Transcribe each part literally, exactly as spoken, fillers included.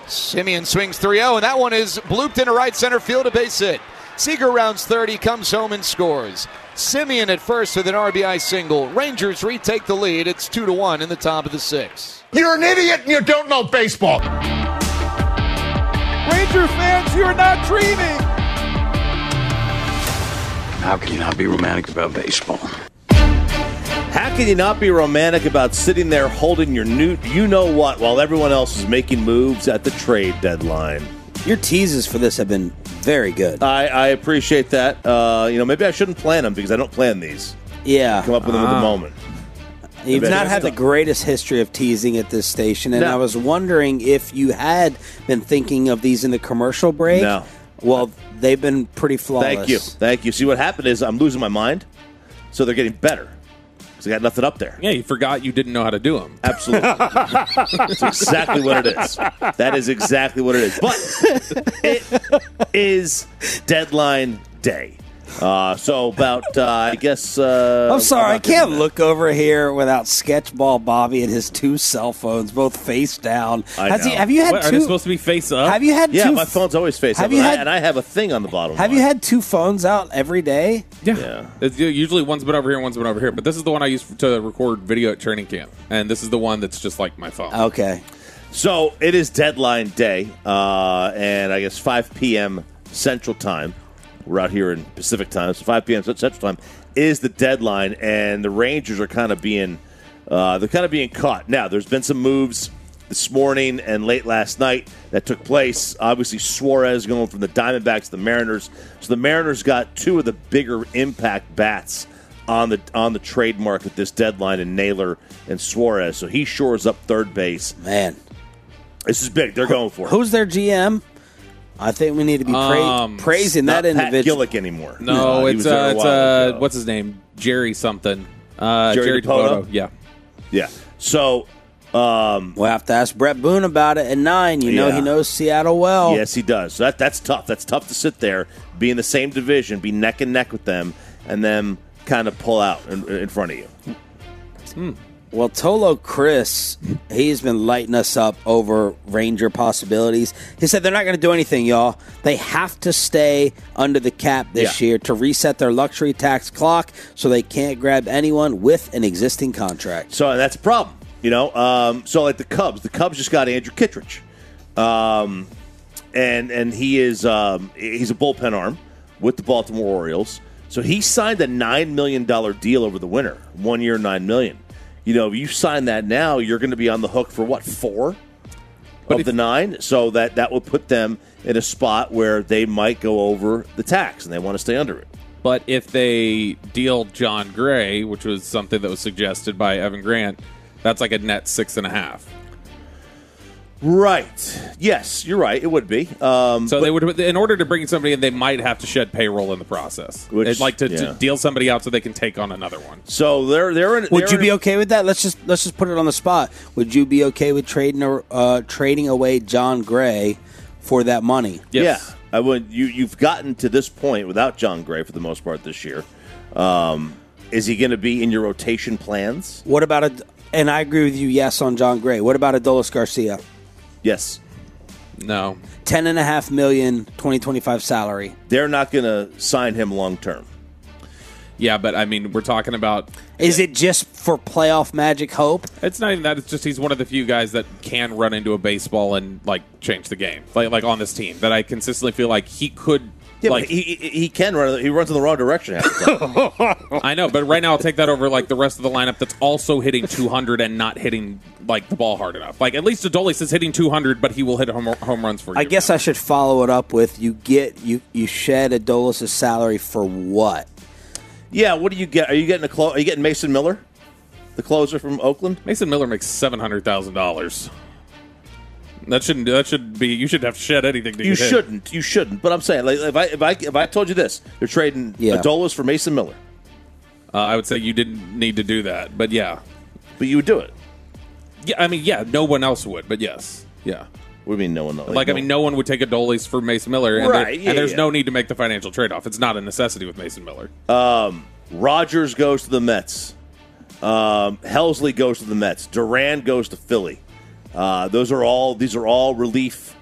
Simeon swings three oh, and that one is blooped into right center field, a base hit. Seager rounds third, he comes home and scores. Simeon at first with an R B I single. Rangers retake the lead. It's two to one in the top of the sixth. You're an idiot and you don't know baseball. Ranger fans, you're not dreaming. How can you not be romantic about baseball? How can you not be romantic about sitting there holding your new you-know-what while everyone else is making moves at the trade deadline? Your teases for this have been very good. I, I appreciate that. Uh, you know, maybe I shouldn't plan them because I don't plan these. Yeah. Come up with them uh, at the moment. You've not had the greatest history of teasing at this station, and no. I was wondering if you had been thinking of these in the commercial break. No. Well, they've been pretty flawless. Thank you. Thank you. See, what happened is I'm losing my mind, so they're getting better. Because I got nothing up there. Yeah, you forgot you didn't know how to do them. Absolutely. That's exactly what it is. That is exactly what it is. But it is deadline day. Uh, so about, uh, I guess... Uh, I'm sorry, I can't look over here without Sketchball Bobby and his two cell phones, both face down. I Has know. he, have you had What, two? are they supposed to be face up? Have you had Yeah, two? my phone's always face have up, you and, had- I, and I have a thing on the bottom Have line. you had two phones out every day? Yeah. Yeah. It's, usually one's been over here and one's been over here. But this is the one I use to record video at training camp. And this is the one that's just like my phone. Okay. So it is deadline day, uh, and I guess five p.m. Central Time. We're out here in Pacific Time, so five p.m. Central Time is the deadline, and the Rangers are kind of being uh, they're kind of being caught. Now, there's been some moves this morning and late last night that took place. Obviously, Suarez going from the Diamondbacks to the Mariners. So the Mariners got two of the bigger impact bats on the on the trade market this deadline in Naylor and Suarez. So he shores up third base. Man, this is big. They're going for it. Who's their G M? I think we need to be pra- Um, praising Not that Pat individual. Gillick anymore. No, Uh, he it's was there uh, a it's while uh, ago. what's his name? Jerry something. Uh, Jerry Jerry Dipoto? Dipoto. Yeah. Yeah. So, um, We'll have to ask Brett Boone about it at nine. You know Yeah. he knows Seattle well. yes, he does. So that that's tough. That's tough to sit there, be in the same division, be neck and neck with them, and then kind of pull out in, in front of you. Hmm. Well, Tolo Chris, he's been lighting us up over Ranger possibilities. He said they're not going to do anything, y'all. They have to stay under the cap this Yeah. year to reset their luxury tax clock so they can't grab anyone with an existing contract. So that's a problem, you know. Um, so like the Cubs, the Cubs just got Andrew Kittredge, um, and and he is um, he's a bullpen arm with the Baltimore Orioles. So he signed a nine million dollar deal over the winter, one year, nine million. You know, if you sign that now, you're going to be on the hook for what, four But of if- the nine? So that that will put them in a spot where they might go over the tax, and they want to stay under it. But if they deal John Gray, which was something that was suggested by Evan Grant, that's like a net six and a half. Right. Yes, you're right. It would be. Um, So but- they would, in order to bring somebody in, they might have to shed payroll in the process. Which- They'd like to, yeah. to deal somebody out so they can take on another one. So they're they're in. Would they're you in- be okay with that? Let's just let's just put it on the spot. Would you be okay with trading uh, trading away John Gray for that money? Yes. Yeah, I would. You you've gotten to this point without John Gray for the most part this year. Um, is he going to be in your rotation plans? What about a? And I agree with you. Yes, on John Gray. What about Adolis Garcia? Yes. No. Ten and a half million, twenty twenty-five salary. They're not going to sign him long term. Yeah, but I mean, we're talking about. Is it just for playoff magic hope? It's not even that. It's just he's one of the few guys that can run into a baseball and like change the game. Like like on this team that I consistently feel like he could. Yeah, like but he, he he can run. He runs in the wrong direction half the time. I know, but right now I'll take that over like the rest of the lineup that's also hitting two hundred and not hitting like the ball hard enough. Like at least Adolis is hitting two hundred, but he will hit home, home runs for you. I guess I should follow it up with you get you you shed Adolis' salary for what? Yeah. What do you get? Are you getting a clo- Are you getting Mason Miller, the closer from Oakland? Mason Miller makes seven hundred thousand dollars. That shouldn't. That should be. You should have to shed anything to You get hit. shouldn't. You shouldn't. But I'm saying, like, if I if I if I told you this, they're trading Yeah. Adolis for Mason Miller, Uh, I would say you didn't need to do that, but yeah, but you would do it. yeah. I mean, yeah. No one else would, but yes, yeah. What do you mean no one? Like, I mean, no one would take Adolis for Mason Miller, and, there- Right, yeah, and there's yeah. no need to make the financial trade-off. It's not a necessity with Mason Miller. Rogers goes to the Mets. Um, Helsley goes to the Mets. Duran goes to Philly. Uh, those are all. These are all relief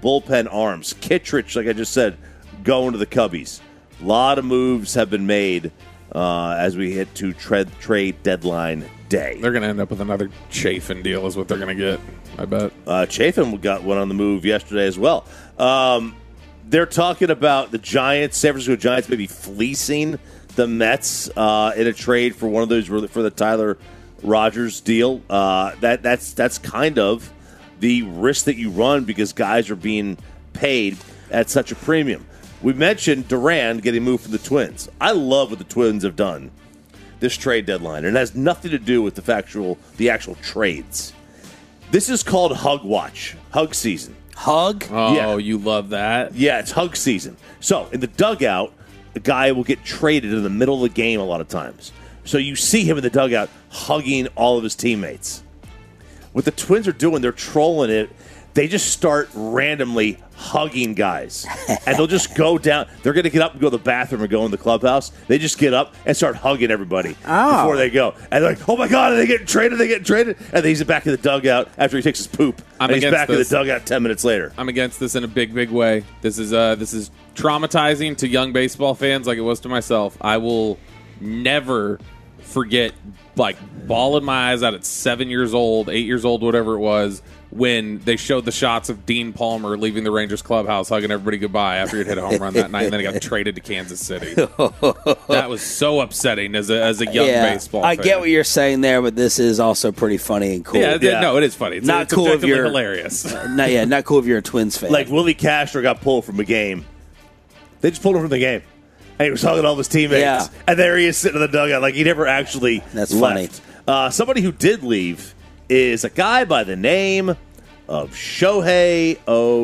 bullpen arms. Kittredge, like I just said, going to the Cubbies. A lot of moves have been made uh, as we hit to trade trade deadline day. They're going to end up with another Chafin deal is what they're going to get, I bet. Uh, Chafin got one on the move yesterday as well. Um, they're talking about the Giants, San Francisco Giants, maybe fleecing the Mets uh, in a trade for one of those for the Tyler Rogers deal. Uh, that that's that's kind of the risk that you run because guys are being paid at such a premium. We mentioned Duran getting moved from the Twins. I love what the Twins have done this trade deadline, and it has nothing to do with the factual, the actual trades. This is called Hug Watch, Hug Season. Hug? Oh, Yeah. you love that. Yeah, it's Hug Season. So in the dugout, a guy will get traded in the middle of the game a lot of times. So you see him in the dugout hugging all of his teammates. What the Twins are doing, they're trolling it. They just start randomly hugging guys. And they'll just go down. They're going to get up and go to the bathroom or go in the clubhouse. They just get up and start hugging everybody Oh. before they go. And they're like, oh my God, are they getting traded? Are they getting traded? And then he's back in the dugout after he takes his poop. I'm and he's against back this. in the dugout ten minutes later. I'm against this in a big, big way. This is uh, this is traumatizing to young baseball fans like it was to myself. I will never forget, like, bawling my eyes out at seven years old, eight years old, whatever it was, when they showed the shots of Dean Palmer leaving the Rangers clubhouse, hugging everybody goodbye after he'd hit a home run that night, and then he got traded to Kansas City. That was so upsetting as a as a young yeah, baseball I fan. get what you're saying there, but this is also pretty funny and cool. Yeah, Yeah. no, it is funny. It's Not it's cool if objectively you're- hilarious. Not, yeah, not cool if you're a Twins fan. Like Willie Castro got pulled from a game. They just pulled him from the game. And he was hugging all of his teammates. Yeah. And there he is sitting in the dugout like he never actually That's left. Uh, somebody who did leave is a guy by the name of Shohei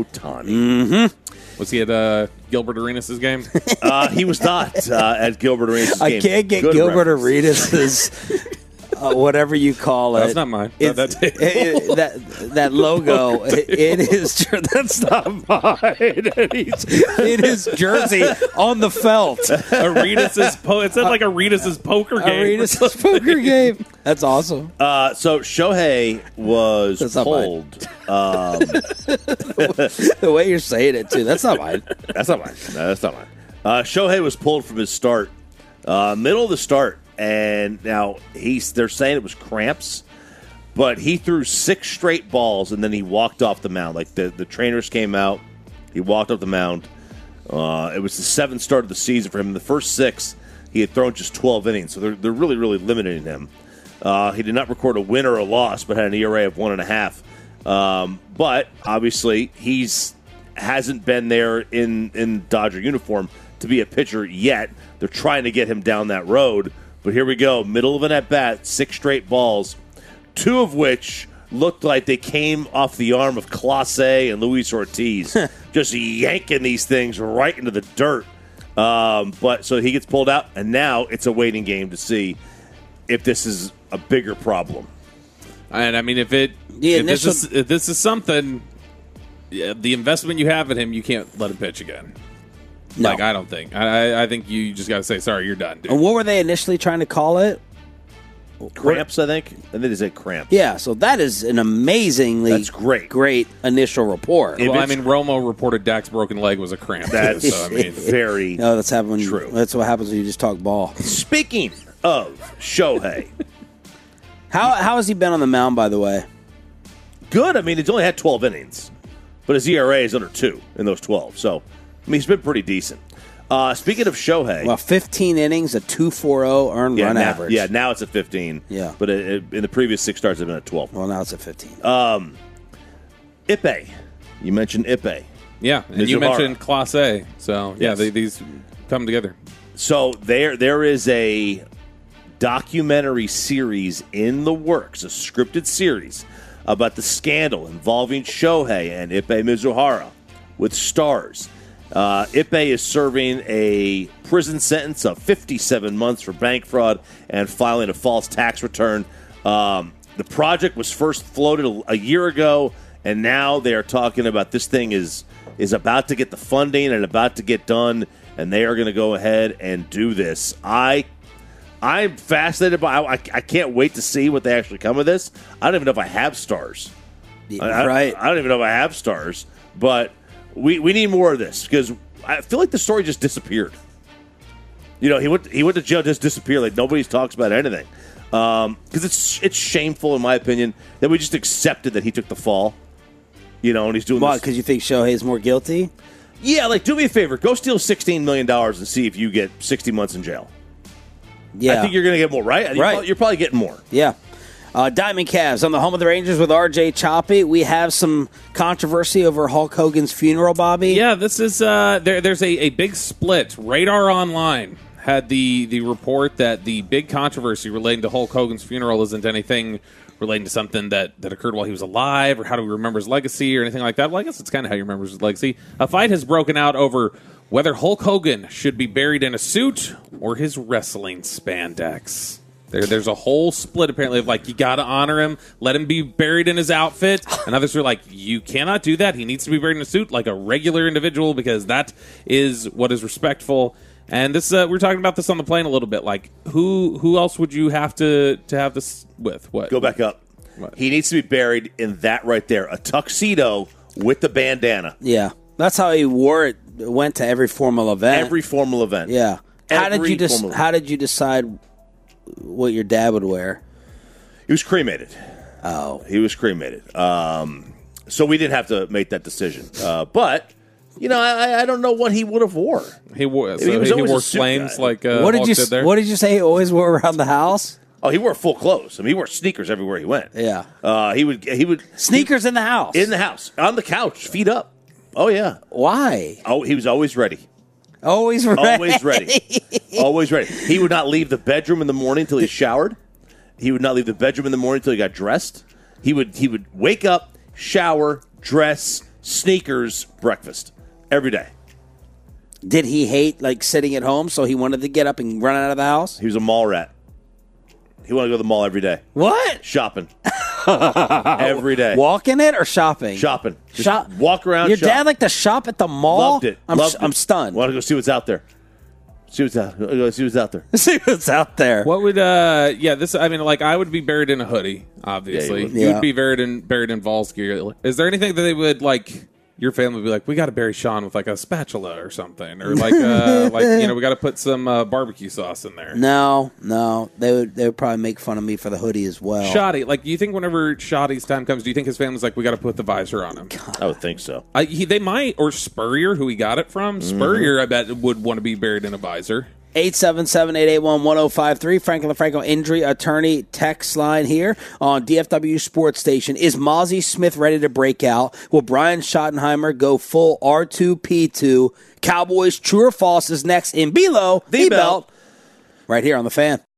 Ohtani. Was he at uh, Gilbert Arenas' game? Uh, he was not uh, at Gilbert Arenas' I game. can't get Good Gilbert reference. Arenas' uh, whatever you call it. That's not mine. It's- That- that- it- that that logo. It, it is. Jer- That's not mine. It is, it is jersey on the felt. Arenas' po- it said like Arenas' poker game. Arenas' poker game. That's awesome. Uh, so Shohei was That's not mine. pulled. The way you're saying it too. That's not mine. That's not mine. No, that's not mine. Uh, Shohei was pulled from his start, uh, middle of the start, and now he's. They're saying it was cramps, but he threw six straight balls and then he walked off the mound. Like the the trainers came out, he walked off the mound. Uh, it was the seventh start of the season for him. In the first six, he had thrown just twelve innings, so they're they're really really limiting him. Uh, he did not record a win or a loss, but had an E R A of one and a half. Um, but obviously, he's hasn't been there in in Dodger uniform to be a pitcher yet. They're trying to get him down that road. But here we go, middle of an at bat, six straight balls, two of which looked like they came off the arm of Clase and Luis Ortiz, just yanking these things right into the dirt. Um, but so he gets pulled out, and now it's a waiting game to see if this is a bigger problem. And I mean, if it The if, this initial- is, if this is something, yeah, the investment you have in him, you can't let him pitch again. No. Like I don't think. I, I think you just got to say sorry, you're done, dude. And what were they initially trying to call it? Cramps, I think. And then they said cramps. Yeah, so that is an amazingly That's great. great initial report. If well, I it's- mean, Romo reported Dak's broken leg was a cramp. That's too, so I mean, very No, that's happening. True. That's what happens when you just talk ball. Speaking of Shohei, How how has he been on the mound, by the way? good. I mean, he's only had twelve innings, but his E R A is under two in those twelve. So, I mean, he's been pretty decent. Uh, speaking of Shohei, Well, fifteen innings, a two point forty earned yeah, run now, average. yeah, now it's at fifteen. Yeah. but it, it- in the previous six starts, it's been at twelve. Well, now it's at fifteen. Ippei, you mentioned Ippei. yeah. And you Mizuhara. mentioned Class A, so yeah, Yes. they, these come together. So there, there is a documentary series in the works, a scripted series about the scandal involving Shohei and Ippei Mizuhara with stars. Uh, Ippei is serving a prison sentence of fifty-seven months for bank fraud and filing a false tax return. Um, the project was first floated a, a year ago, and now they are talking about this thing is is about to get the funding and about to get done, and they are going to go ahead and do this. I I'm fascinated by. I, I can't wait to see what they actually come of this. I don't even know if I have stars. I, I- right. I, don't even know if I have stars, but We we need more of this because I feel like the story just disappeared. You know, he went he went to jail, just disappeared. Like nobody talks about anything because um, it's it's shameful, in my opinion, that we just accepted that he took the fall. You know, and he's doing Why? this. Because you think Shohei's more guilty? Yeah, like do me a favor, go steal sixteen million dollars and see if you get sixty months in jail. Yeah, I think you're going to get more, right? You're Right. probably, you're probably getting more. Yeah. Uh, Diamond Cavs on the home of the Rangers with R J Choppy. We have some controversy over Hulk Hogan's funeral, Bobby. Yeah, this is uh, there. There's a, a big split. Radar Online had the the report that the big controversy relating to Hulk Hogan's funeral isn't anything relating to something that, that occurred while he was alive, or how do we remember his legacy, or anything like that. Well, I guess it's kind of how you remember his legacy. A fight has broken out over whether Hulk Hogan should be buried in a suit or his wrestling spandex. There, there's a whole split, apparently, of like, you got to honor him, let him be buried in his outfit. And others are like, you cannot do that. He needs to be buried in a suit like a regular individual because that is what is respectful. And this, uh, we were talking about this on the plane a little bit. Like, who who else would you have to, to have this with? What? Go back up. What? He needs to be buried in that right there, a tuxedo with the bandana. Yeah. That's how he wore it, went to every formal event. Every formal event. Yeah. How did Every you dis- formal- How did you decide what your dad would wear? He was cremated. Oh. He was cremated. Um, so we didn't have to make that decision. Uh, but, you know, I, I don't know what he would have wore. He wore, so He he, was he always wore a suit flames guy. like uh, what did Hulk you did there. What did you say he always wore around the house? Oh, he wore full clothes. I mean, he wore sneakers everywhere he went. Yeah. Uh, he would. He would Sneakers in the house. in the house, on the couch, feet up. Oh yeah. Why? Oh, he was always ready. Always ready. Always ready. Always ready. He would not leave the bedroom in the morning until he showered. He would not leave the bedroom in the morning until he got dressed. He would he would wake up, shower, dress, sneakers, breakfast every day. Did he hate like sitting at home, so he wanted to get up and run out of the house? He was a mall rat. He wanted to go to the mall every day. What? Shopping. Every day. Walking it or shopping? Shopping. Just Shop. walk around, Your shop. dad like to shop at the mall? Loved it. I'm, Loved I'm it. stunned. Want to go see what's out there. See what's out. Go see what's out there. See what's out there. What would uh yeah this I mean like I would be buried in a hoodie obviously. Yeah, you you, would. would be buried in buried in Vols gear. Is there anything that they would like your family would be like we got to bury Sean with like a spatula or something or like uh like you know we got to put some uh, barbecue sauce in there. No, no. They would they would probably make fun of me for the hoodie as well. Shoddy, like do you think whenever Shoddy's time comes, do you think his family's like we got to put the visor on him? I would think so. I, he, they might or Spurrier, who he got it from. Spurrier, I bet would want to be buried in a visor. eight seven seven, eight eight one, one oh five three. Franklin LaFranco injury attorney text line here on D F W Sports Station. Is Mozzie Smith ready to break out? Will Brian Schottenheimer go full R two P two? Cowboys, true or false, is next in Below the, The belt. Belt. Right here on The Fan.